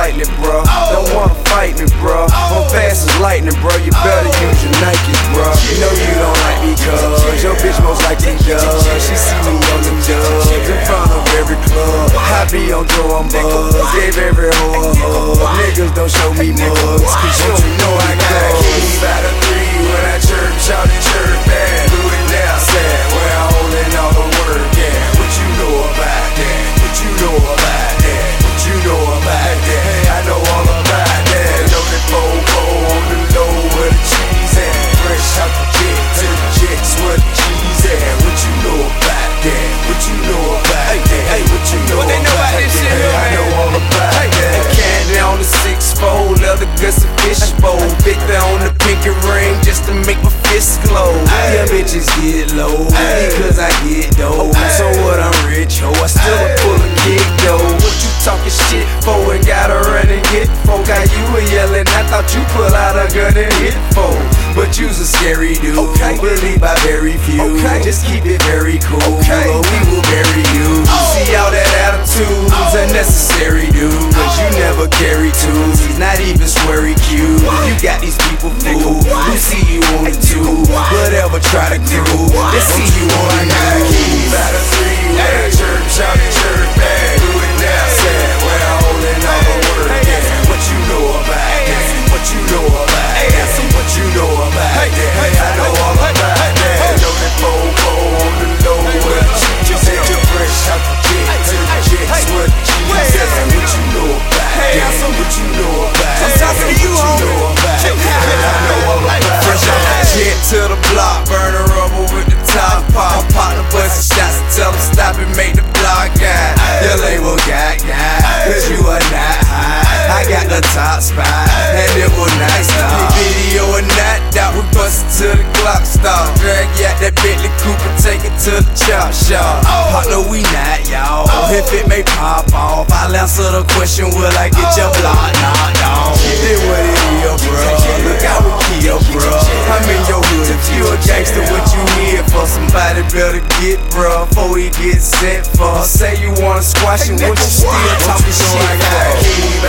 slightly, bro. Don't wanna fight me, bro. I'm fast as lightning, bro. You better use your Nikes, bro. You know you don't like me, cuz your bitch most likely does. She see me on the dubs in front of every club. I be on Joe, I'm buzz. Gave every hoe a hug. Niggas don't show me mugs, cause you don't know I got a key by the 3 when I church out the church bad. Do it now, sad. Where I holding all the work, yeah. What you know about that? What you know about that? What you know about that? Hey, I know all about that. Loaded fofo on the low where the cheese at. Fresh out the jet to the jets where the cheese at. What you know about that? What you know about that? Hey, what you know about that? Hey, I know all about that. Candy on the 6-4, leather guts and fishbowl. Victor on the pinky ring just to make my fist glow. Yeah, bitches get low because I get dough. So what, I'm rich, ho, I still pull a kick though. What you talking shit for and gotta run and hit for? Got you a yelling, I thought you pull out a gun and hit for. But you's a scary dude, believe by very few. Just keep it very cool, or we will bury you. See all that attitude's unnecessary, dude, cause you never carry tools. He's not even sweary cute. You got these people fooled who see you on the tube. Whatever, try to crew. They see you on the news. By the 3 where the church out the church bag. Do it now, sad. Where I holding all the work, yeah. What you know about that? What you know about that? What you know about that? Hey, I know all about that. Loaded fofo on the low where the cheese at. Fresh out the jet to the jets where the cheese at. What you know about that? What you know about that? I'm talking to you, homie. I know all about that. Fresh out the jet to the block, burn the rubber with the top pop. Pop the bustin' shots and tell them stop and make the block guy. Your label got cause you are not high. I got the top spot, and it will not stop. Video and not doubt, we bust it till the clock stop. Drag out that Bentley Cooper, take it to the chop shop. Partner, we not, y'all. If it may pop off, I'll answer the question, will I get your block knocked off? It what it is, bro. Look out with Kia, bro. I'm in your hood. If you a gangster, what you here for? Somebody better get, bro, before he gets sent for. Say you wanna squash him, what you still talking shit for?